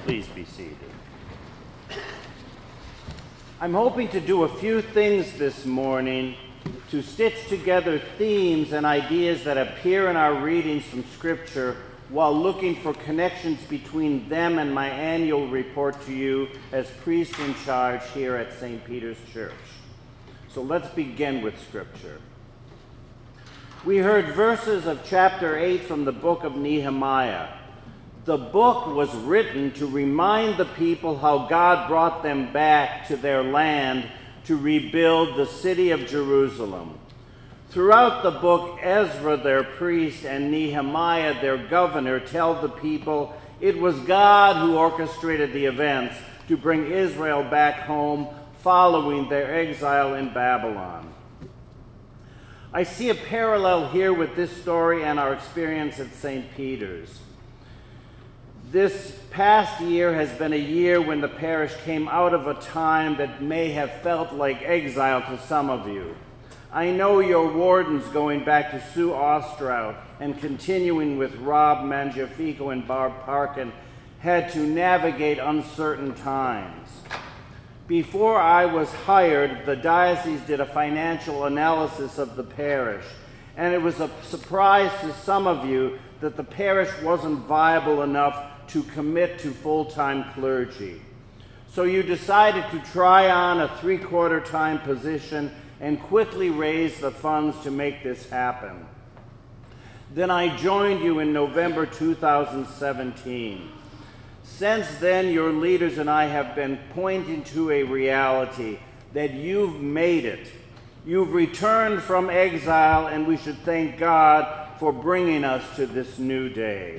Please be seated. I'm hoping to do a few things this morning to stitch together themes and ideas that appear in our readings from Scripture while looking for connections between them and my annual report to you as priest in charge here at St. Peter's Church. So let's begin with Scripture. We heard verses of chapter 8 from the book of Nehemiah. The book was written to remind the people how God brought them back to their land to rebuild the city of Jerusalem. Throughout the book, Ezra, their priest, and Nehemiah, their governor, tell the people it was God who orchestrated the events to bring Israel back home following their exile in Babylon. I see a parallel here with this story and our experience at St. Peter's. This past year has been a year when the parish came out of a time that may have felt like exile to some of you. I know your wardens going back to Sue Ostrow and continuing with Rob Mangiafico and Barb Parkin had to navigate uncertain times. Before I was hired, the diocese did a financial analysis of the parish, and it was a surprise to some of you that the parish wasn't viable enough to commit to full-time clergy. So you decided to try on a three-quarter-time position and quickly raise the funds to make this happen. Then I joined you in November 2017. Since then, your leaders and I have been pointing to a reality that you've made it. You've returned from exile, and we should thank God for bringing us to this new day.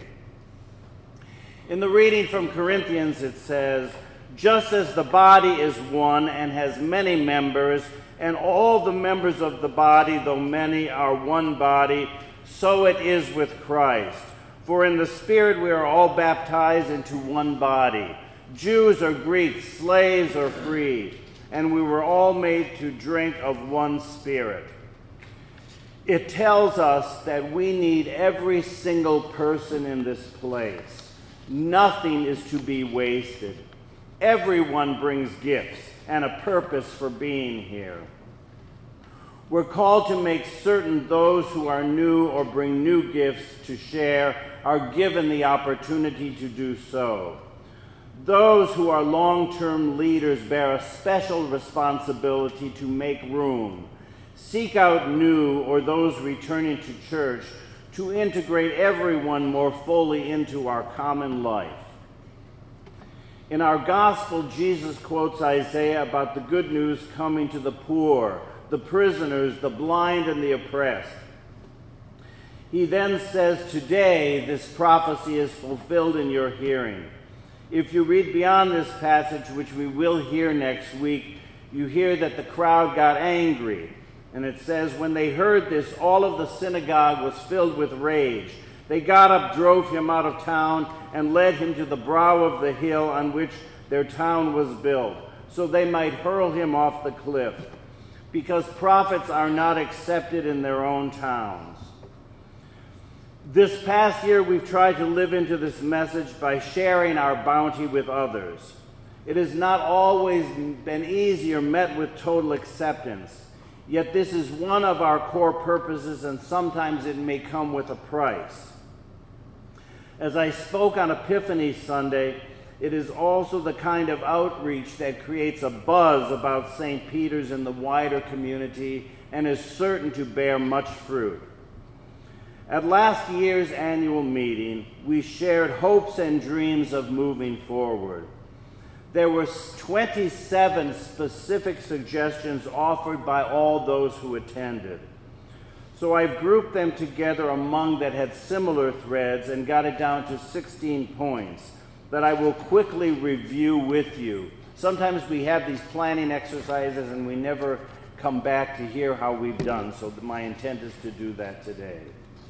In the reading from Corinthians, it says, "Just as the body is one and has many members, and all the members of the body, though many, are one body, so it is with Christ. For in the Spirit we are all baptized into one body, Jews or Greeks, slaves or free, and we were all made to drink of one Spirit." It tells us that we need every single person in this place. Nothing is to be wasted. Everyone brings gifts and a purpose for being here. We're called to make certain those who are new or bring new gifts to share are given the opportunity to do so. Those who are long-term leaders bear a special responsibility to make room, seek out new or those returning to church, to integrate everyone more fully into our common life. In our gospel, Jesus quotes Isaiah about the good news coming to the poor, the prisoners, the blind, and the oppressed. He then says, "Today this prophecy is fulfilled in your hearing." If you read beyond this passage, which we will hear next week, you hear that the crowd got angry. And it says, when they heard this, all of the synagogue was filled with rage. They got up, drove him out of town, and led him to the brow of the hill on which their town was built, so they might hurl him off the cliff, because prophets are not accepted in their own towns. This past year, we've tried to live into this message by sharing our bounty with others. It has not always been easy or met with total acceptance. Yet this is one of our core purposes, and sometimes it may come with a price. As I spoke on Epiphany Sunday, it is also the kind of outreach that creates a buzz about St. Peter's in the wider community and is certain to bear much fruit. At last year's annual meeting, we shared hopes and dreams of moving forward. There were 27 specific suggestions offered by all those who attended. So I've grouped them together among that had similar threads and got it down to 16 points that I will quickly review with you. Sometimes we have these planning exercises and we never come back to hear how we've done, so my intent is to do that today.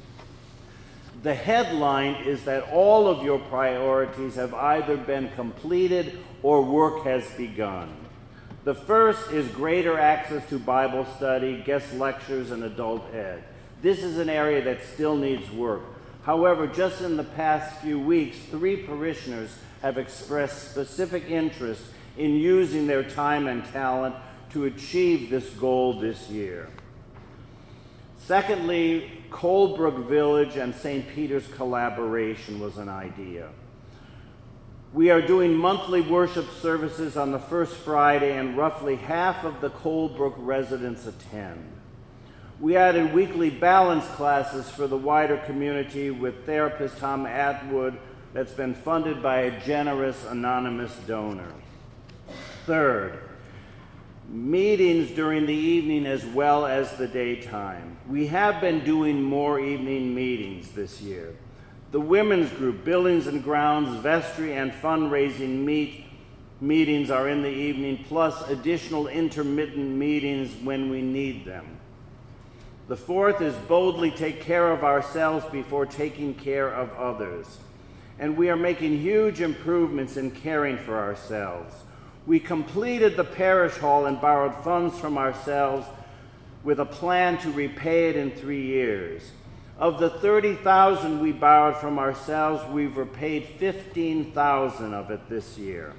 The headline is that all of your priorities have either been completed or work has begun. The first is greater access to Bible study, guest lectures, and adult ed. This is an area that still needs work. However, just in the past few weeks, 3 parishioners have expressed specific interest in using their time and talent to achieve this goal this year. Secondly, Colebrook Village and St. Peter's collaboration was an idea. We are doing monthly worship services on the first Friday, and roughly half of the Colebrook residents attend. We added weekly balance classes for the wider community with therapist Tom Atwood that's been funded by a generous anonymous donor. Third, meetings during the evening as well as the daytime. We have been doing more evening meetings this year. The women's group, buildings and grounds, vestry, and fundraising meetings are in the evening, plus additional intermittent meetings when we need them. The fourth is boldly take care of ourselves before taking care of others. And we are making huge improvements in caring for ourselves. We completed the parish hall and borrowed funds from ourselves with a plan to repay it in 3 years. Of the $30,000 we borrowed from ourselves, we've repaid $15,000 of it this year.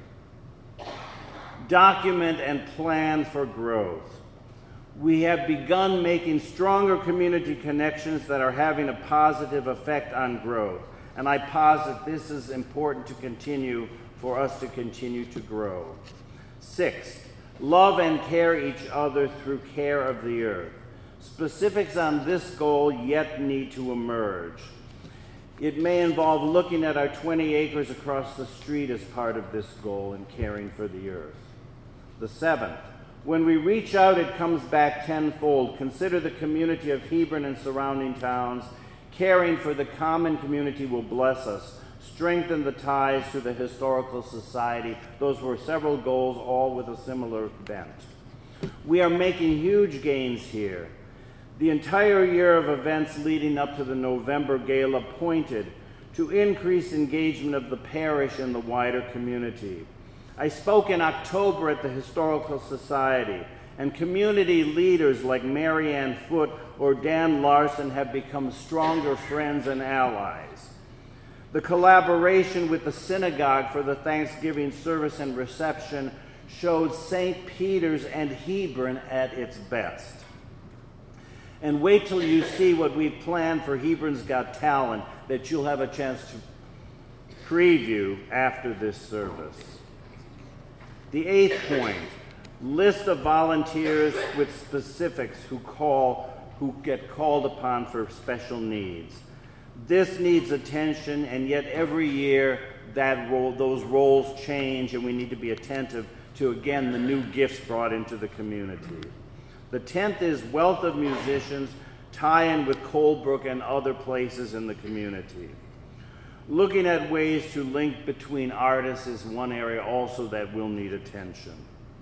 Document and plan for growth. We have begun making stronger community connections that are having a positive effect on growth. And I posit this is important to continue for us to continue to grow. Sixth, love and care each other through care of the earth. Specifics on this goal yet need to emerge. It may involve looking at our 20 acres across the street as part of this goal in caring for the earth. The seventh, when we reach out, it comes back tenfold. Consider the community of Hebron and surrounding towns. Caring for the common community will bless us. Strengthen the ties to the historical society. Those were several goals, all with a similar bent. We are making huge gains here. The entire year of events leading up to the November Gala pointed to increased engagement of the parish and the wider community. I spoke in October at the Historical Society, and community leaders like Mary Ann Foote or Dan Larson have become stronger friends and allies. The collaboration with the synagogue for the Thanksgiving service and reception showed St. Peter's and Hebron at its best. And wait till you see what we've planned for Hebron's Got Talent that you'll have a chance to preview after this service. The eighth point, list of volunteers with specifics who get called upon for special needs. This needs attention, and yet every year those roles change, and we need to be attentive to, again, the new gifts brought into the community. The 10th is wealth of musicians, tie-in with Colebrook and other places in the community. Looking at ways to link between artists is one area also that will need attention.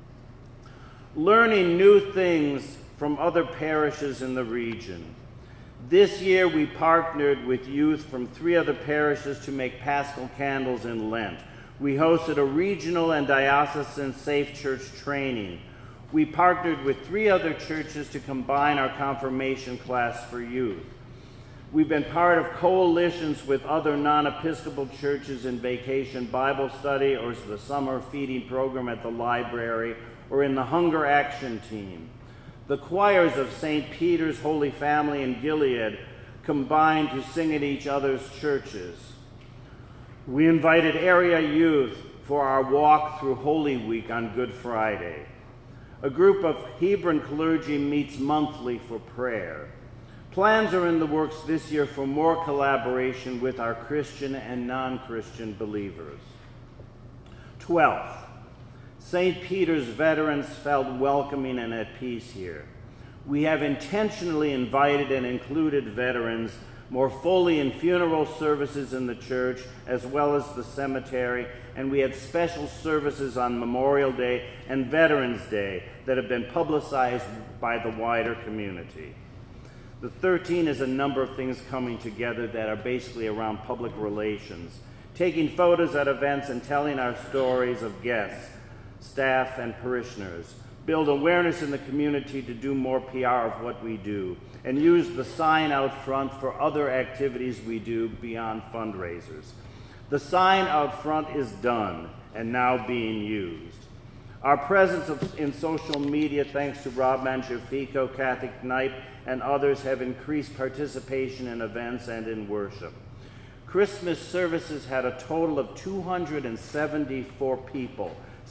Learning new things from other parishes in the region. This year we partnered with youth from 3 other parishes to make Paschal candles in Lent. We hosted a regional and diocesan safe church training. We partnered with 3 other churches to combine our confirmation class for youth. We've been part of coalitions with other non-Episcopal churches in Vacation Bible Study or the summer feeding program at the library or in the Hunger Action Team. The choirs of St. Peter's Holy Family and Gilead combined to sing at each other's churches. We invited area youth for our walk through Holy Week on Good Friday. A group of Hebron clergy meets monthly for prayer. Plans are in the works this year for more collaboration with our Christian and non-Christian believers. 12th, St. Peter's veterans felt welcoming and at peace here. We have intentionally invited and included veterans more fully in funeral services in the church as well as the cemetery, and we had special services on Memorial Day and Veterans Day that have been publicized by the wider community. The 13 is a number of things coming together that are basically around public relations, taking photos at events and telling our stories of guests, staff, and parishioners. build awareness in the community to do more PR of what we do, and use the sign out front for other activities we do beyond fundraisers. The sign out front is done and now being used. Our presence in social media, thanks to Rob Mangiafico, Kathy Knipe, and others, have increased participation in events and in worship. Christmas services had a total of 274 people,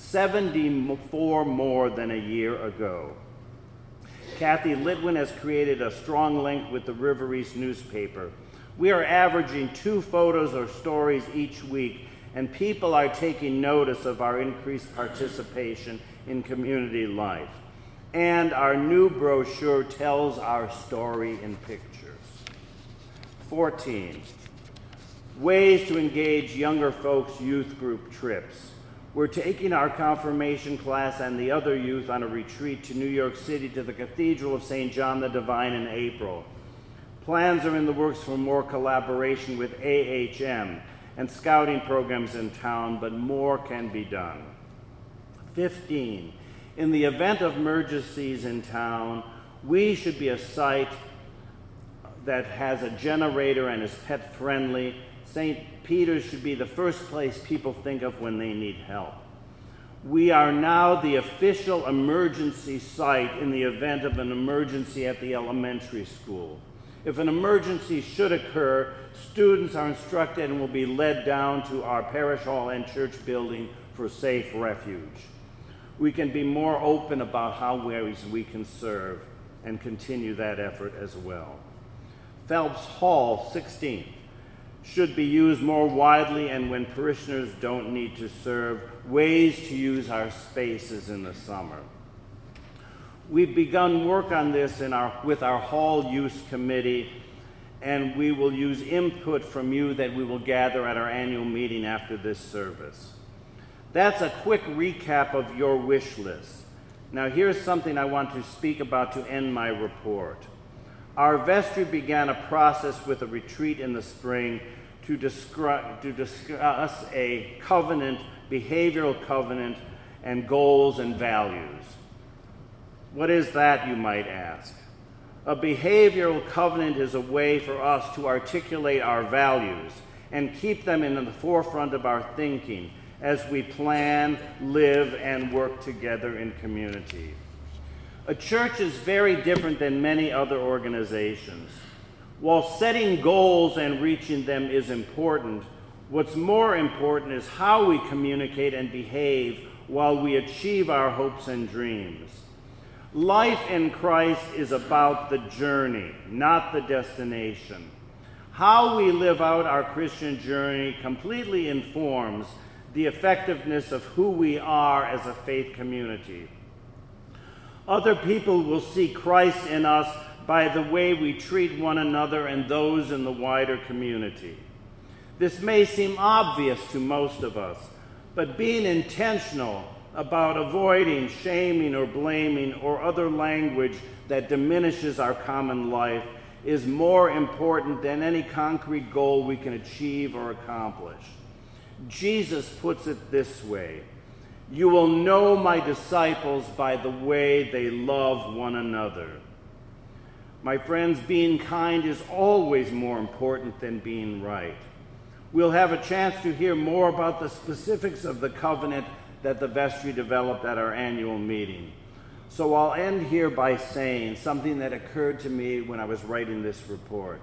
74 more than a year ago. Kathy Litwin has created a strong link with the River East newspaper. We are averaging 2 photos or stories each week, and people are taking notice of our increased participation in community life. And our new brochure tells our story in pictures. 14, ways to engage younger folks' youth group trips. We're taking our confirmation class and the other youth on a retreat to New York City to the Cathedral of St. John the Divine in April. Plans are in the works for more collaboration with AHM and scouting programs in town, but more can be done. 15, in the event of emergencies in town, we should be a site that has a generator and is pet-friendly. St. Peter's should be the first place people think of when they need help. We are now the official emergency site in the event of an emergency at the elementary school. If an emergency should occur, students are instructed and will be led down to our parish hall and church building for safe refuge. We can be more open about how ways we can serve and continue that effort as well. Phelps Hall, 16, should be used more widely, and when parishioners don't need to serve, ways to use our spaces in the summer. We've begun work on this with our Hall Use Committee, and we will use input from you that we will gather at our annual meeting after this service. That's a quick recap of your wish list. Now here's something I want to speak about to end my report. Our vestry began a process with a retreat in the spring to discuss a covenant, behavioral covenant, and goals and values. What is that, you might ask? A behavioral covenant is a way for us to articulate our values and keep them in the forefront of our thinking as we plan, live, and work together in community. A church is very different than many other organizations. While setting goals and reaching them is important, what's more important is how we communicate and behave while we achieve our hopes and dreams. Life in Christ is about the journey, not the destination. How we live out our Christian journey completely informs the effectiveness of who we are as a faith community. Other people will see Christ in us by the way we treat one another and those in the wider community. This may seem obvious to most of us, but being intentional about avoiding shaming or blaming or other language that diminishes our common life is more important than any concrete goal we can achieve or accomplish. Jesus puts it this way: "You will know my disciples by the way they love one another." My friends, being kind is always more important than being right. We'll have a chance to hear more about the specifics of the covenant that the vestry developed at our annual meeting. So I'll end here by saying something that occurred to me when I was writing this report.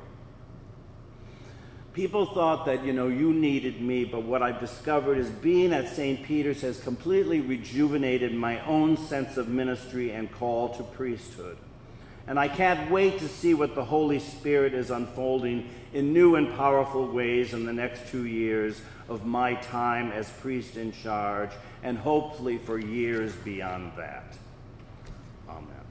People thought that, you needed me, but what I've discovered is being at St. Peter's has completely rejuvenated my own sense of ministry and call to priesthood. And I can't wait to see what the Holy Spirit is unfolding in new and powerful ways in the next 2 years of my time as priest in charge, and hopefully for years beyond that. Amen.